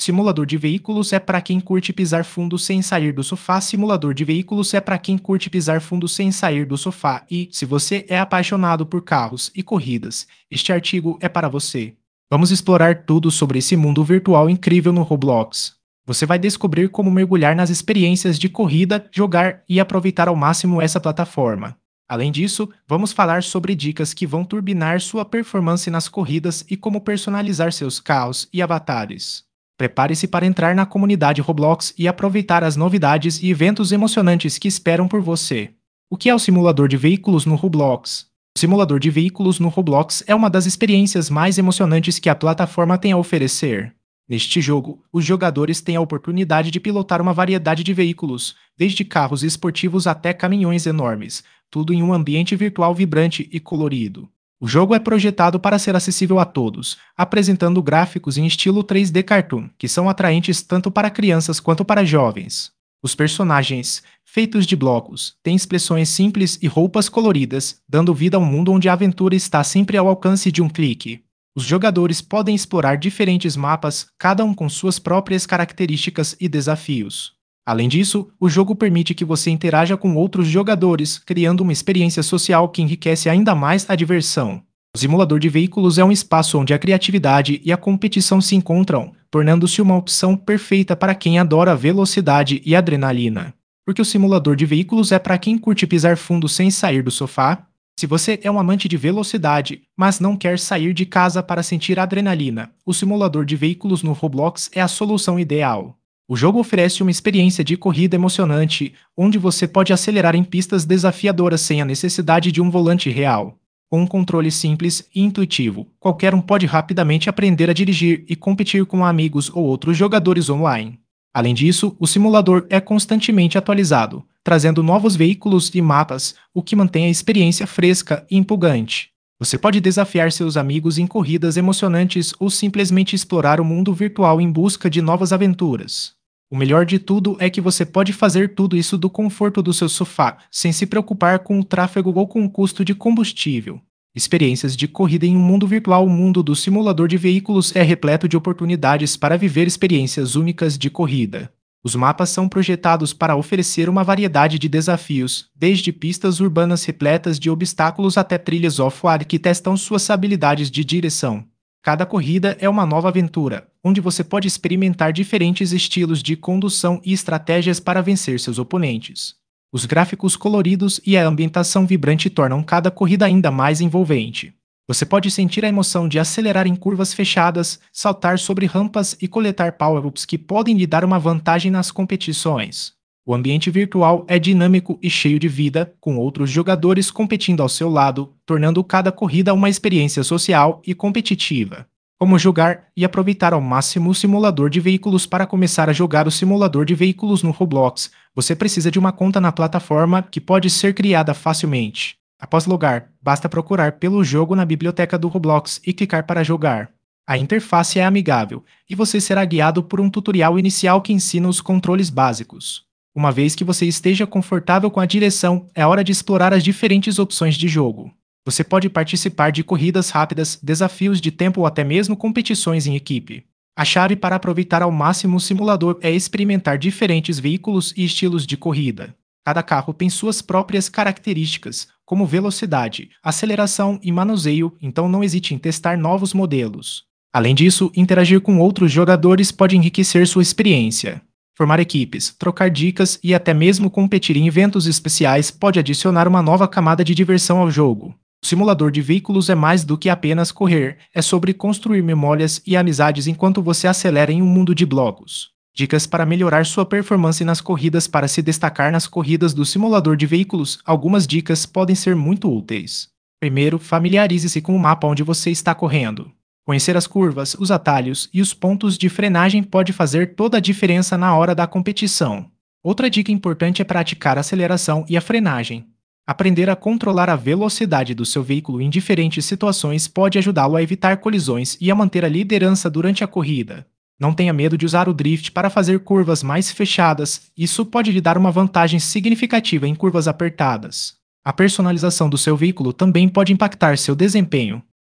Simulador de veículos é para quem curte pisar fundo sem sair do sofá. Simulador de veículos é para quem curte pisar fundo sem sair do sofá. E, se você é apaixonado por carros e corridas, este artigo é para você. Vamos explorar tudo sobre esse mundo virtual incrível no Roblox. Você vai descobrir como mergulhar nas experiências de corrida, jogar e aproveitar ao máximo essa plataforma. Além disso, vamos falar sobre dicas que vão turbinar sua performance nas corridas e como personalizar seus carros e avatares. Prepare-se para entrar na comunidade Roblox e aproveitar as novidades e eventos emocionantes que esperam por você. O que é o simulador de veículos no Roblox? O simulador de veículos no Roblox é uma das experiências mais emocionantes que a plataforma tem a oferecer. Neste jogo, os jogadores têm a oportunidade de pilotar uma variedade de veículos, desde carros esportivos até caminhões enormes, tudo em um ambiente virtual vibrante e colorido. O jogo é projetado para ser acessível a todos, apresentando gráficos em estilo 3D cartoon, que são atraentes tanto para crianças quanto para jovens. Os personagens, feitos de blocos, têm expressões simples e roupas coloridas, dando vida a um mundo onde a aventura está sempre ao alcance de um clique. Os jogadores podem explorar diferentes mapas, cada um com suas próprias características e desafios. Além disso, o jogo permite que você interaja com outros jogadores, criando uma experiência social que enriquece ainda mais a diversão. O simulador de veículos é um espaço onde a criatividade e a competição se encontram, tornando-se uma opção perfeita para quem adora velocidade e adrenalina. Porque o simulador de veículos é para quem curte pisar fundo sem sair do sofá. Se você é um amante de velocidade, mas não quer sair de casa para sentir adrenalina, o simulador de veículos no Roblox é a solução ideal. O jogo oferece uma experiência de corrida emocionante, onde você pode acelerar em pistas desafiadoras sem a necessidade de um volante real. Com um controle simples e intuitivo, qualquer um pode rapidamente aprender a dirigir e competir com amigos ou outros jogadores online. Além disso, o simulador é constantemente atualizado, trazendo novos veículos e mapas, o que mantém a experiência fresca e empolgante. Você pode desafiar seus amigos em corridas emocionantes ou simplesmente explorar o mundo virtual em busca de novas aventuras. O melhor de tudo é que você pode fazer tudo isso do conforto do seu sofá, sem se preocupar com o tráfego ou com o custo de combustível. Experiências de corrida em um mundo virtual. O mundo do simulador de veículos é repleto de oportunidades para viver experiências únicas de corrida. Os mapas são projetados para oferecer uma variedade de desafios, desde pistas urbanas repletas de obstáculos até trilhas off-road que testam suas habilidades de direção. Cada corrida é uma nova aventura, onde você pode experimentar diferentes estilos de condução e estratégias para vencer seus oponentes. Os gráficos coloridos e a ambientação vibrante tornam cada corrida ainda mais envolvente. Você pode sentir a emoção de acelerar em curvas fechadas, saltar sobre rampas e coletar power-ups que podem lhe dar uma vantagem nas competições. O ambiente virtual é dinâmico e cheio de vida, com outros jogadores competindo ao seu lado, tornando cada corrida uma experiência social e competitiva. Como jogar e aproveitar ao máximo o simulador de veículos? Para começar a jogar o simulador de veículos no Roblox, você precisa de uma conta na plataforma que pode ser criada facilmente. Após logar, basta procurar pelo jogo na biblioteca do Roblox e clicar para jogar. A interface é amigável, e você será guiado por um tutorial inicial que ensina os controles básicos. Uma vez que você esteja confortável com a direção, é hora de explorar as diferentes opções de jogo. Você pode participar de corridas rápidas, desafios de tempo ou até mesmo competições em equipe. A chave para aproveitar ao máximo o simulador é experimentar diferentes veículos e estilos de corrida. Cada carro tem suas próprias características, como velocidade, aceleração e manuseio, então não hesite em testar novos modelos. Além disso, interagir com outros jogadores pode enriquecer sua experiência. Formar equipes, trocar dicas e até mesmo competir em eventos especiais pode adicionar uma nova camada de diversão ao jogo. O simulador de veículos é mais do que apenas correr, é sobre construir memórias e amizades enquanto você acelera em um mundo de blocos. Dicas para melhorar sua performance nas corridas. Para se destacar nas corridas do simulador de veículos, algumas dicas podem ser muito úteis. Primeiro, familiarize-se com o mapa onde você está correndo. Conhecer as curvas, os atalhos e os pontos de frenagem pode fazer toda a diferença na hora da competição. Outra dica importante é praticar a aceleração e a frenagem. Aprender a controlar a velocidade do seu veículo em diferentes situações pode ajudá-lo a evitar colisões e a manter a liderança durante a corrida. Não tenha medo de usar o drift para fazer curvas mais fechadas, isso pode lhe dar uma vantagem significativa em curvas apertadas. A personalização do seu veículo também pode impactar seu desempenho.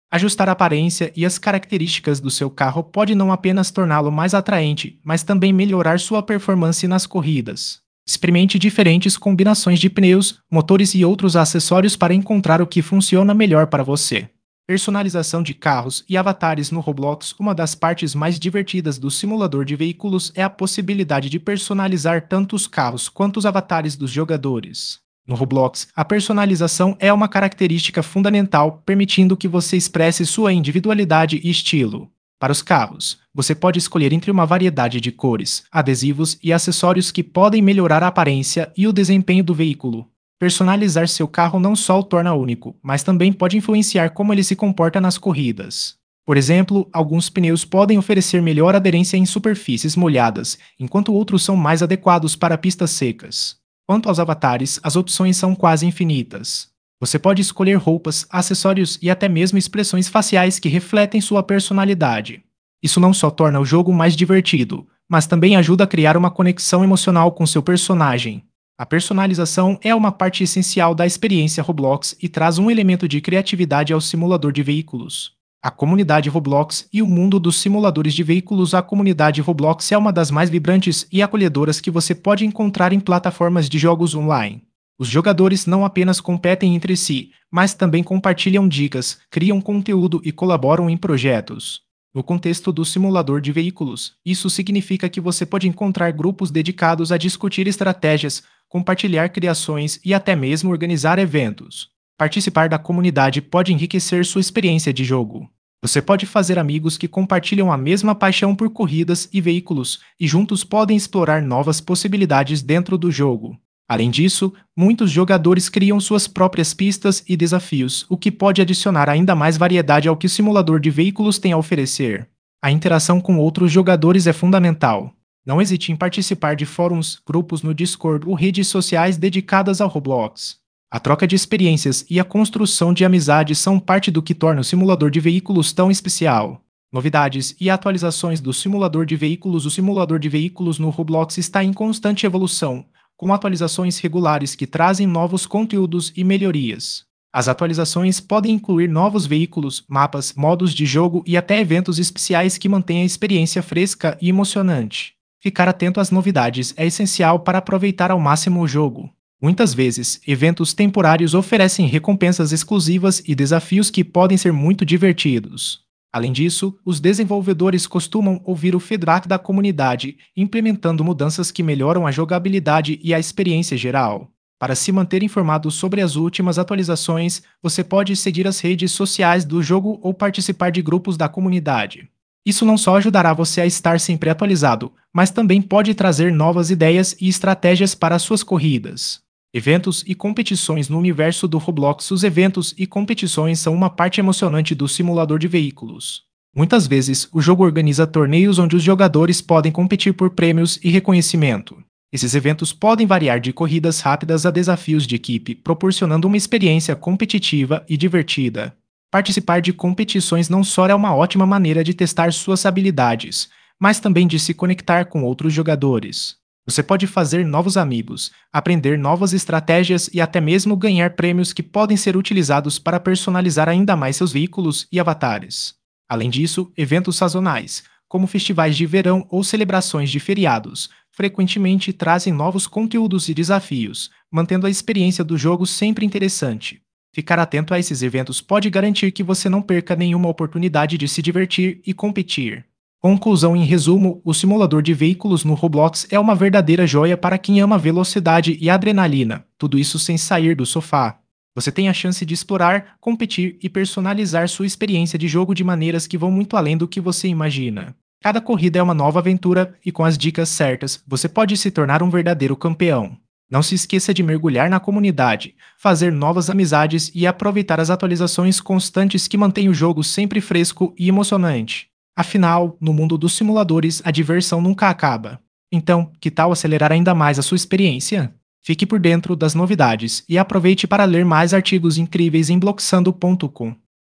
Ajustar a aparência e as características do seu carro pode não apenas torná-lo mais atraente, mas também melhorar sua performance nas corridas. Experimente diferentes combinações de pneus, motores e outros acessórios para encontrar o que funciona melhor para você. Personalização de carros e avatares no Roblox. Uma das partes mais divertidas do simulador de veículos é a possibilidade de personalizar tanto os carros quanto os avatares dos jogadores. No Roblox, a personalização é uma característica fundamental, permitindo que você expresse sua individualidade e estilo. Para os carros, você pode escolher entre uma variedade de cores, adesivos e acessórios que podem melhorar a aparência e o desempenho do veículo. Personalizar seu carro não só o torna único, mas também pode influenciar como ele se comporta nas corridas. Por exemplo, alguns pneus podem oferecer melhor aderência em superfícies molhadas, enquanto outros são mais adequados para pistas secas. Quanto aos avatares, as opções são quase infinitas. Você pode escolher roupas, acessórios e até mesmo expressões faciais que refletem sua personalidade. Isso não só torna o jogo mais divertido, mas também ajuda a criar uma conexão emocional com seu personagem. A personalização é uma parte essencial da experiência Roblox e traz um elemento de criatividade ao simulador de veículos. A comunidade Roblox e o mundo dos simuladores de veículos. A comunidade Roblox é uma das mais vibrantes e acolhedoras que você pode encontrar em plataformas de jogos online. Os jogadores não apenas competem entre si, mas também compartilham dicas, criam conteúdo e colaboram em projetos. No contexto do simulador de veículos, isso significa que você pode encontrar grupos dedicados a discutir estratégias, compartilhar criações e até mesmo organizar eventos. Participar da comunidade pode enriquecer sua experiência de jogo. Você pode fazer amigos que compartilham a mesma paixão por corridas e veículos, e juntos podem explorar novas possibilidades dentro do jogo. Além disso, muitos jogadores criam suas próprias pistas e desafios, o que pode adicionar ainda mais variedade ao que o simulador de veículos tem a oferecer. A interação com outros jogadores é fundamental. Não hesite em participar de fóruns, grupos no Discord ou redes sociais dedicadas ao Roblox. A troca de experiências e a construção de amizades são parte do que torna o simulador de veículos tão especial. Novidades e atualizações do simulador de veículos. O simulador de veículos no Roblox está em constante evolução, com atualizações regulares que trazem novos conteúdos e melhorias. As atualizações podem incluir novos veículos, mapas, modos de jogo e até eventos especiais que mantêm a experiência fresca e emocionante. Ficar atento às novidades é essencial para aproveitar ao máximo o jogo. Muitas vezes, eventos temporários oferecem recompensas exclusivas e desafios que podem ser muito divertidos. Além disso, os desenvolvedores costumam ouvir o feedback da comunidade, implementando mudanças que melhoram a jogabilidade e a experiência geral. Para se manter informado sobre as últimas atualizações, você pode seguir as redes sociais do jogo ou participar de grupos da comunidade. Isso não só ajudará você a estar sempre atualizado, mas também pode trazer novas ideias e estratégias para suas corridas. Eventos e competições no universo do Roblox. Os eventos e competições são uma parte emocionante do simulador de veículos. Muitas vezes, o jogo organiza torneios onde os jogadores podem competir por prêmios e reconhecimento. Esses eventos podem variar de corridas rápidas a desafios de equipe, proporcionando uma experiência competitiva e divertida. Participar de competições não só é uma ótima maneira de testar suas habilidades, mas também de se conectar com outros jogadores. Você pode fazer novos amigos, aprender novas estratégias e até mesmo ganhar prêmios que podem ser utilizados para personalizar ainda mais seus veículos e avatares. Além disso, eventos sazonais, como festivais de verão ou celebrações de feriados, frequentemente trazem novos conteúdos e desafios, mantendo a experiência do jogo sempre interessante. Ficar atento a esses eventos pode garantir que você não perca nenhuma oportunidade de se divertir e competir. Conclusão. Em resumo, o simulador de veículos no Roblox é uma verdadeira joia para quem ama velocidade e adrenalina, tudo isso sem sair do sofá. Você tem a chance de explorar, competir e personalizar sua experiência de jogo de maneiras que vão muito além do que você imagina. Cada corrida é uma nova aventura e, com as dicas certas, você pode se tornar um verdadeiro campeão. Não se esqueça de mergulhar na comunidade, fazer novas amizades e aproveitar as atualizações constantes que mantêm o jogo sempre fresco e emocionante. Afinal, no mundo dos simuladores, a diversão nunca acaba. Então, que tal acelerar ainda mais a sua experiência? Fique por dentro das novidades e aproveite para ler mais artigos incríveis em bloxando.com.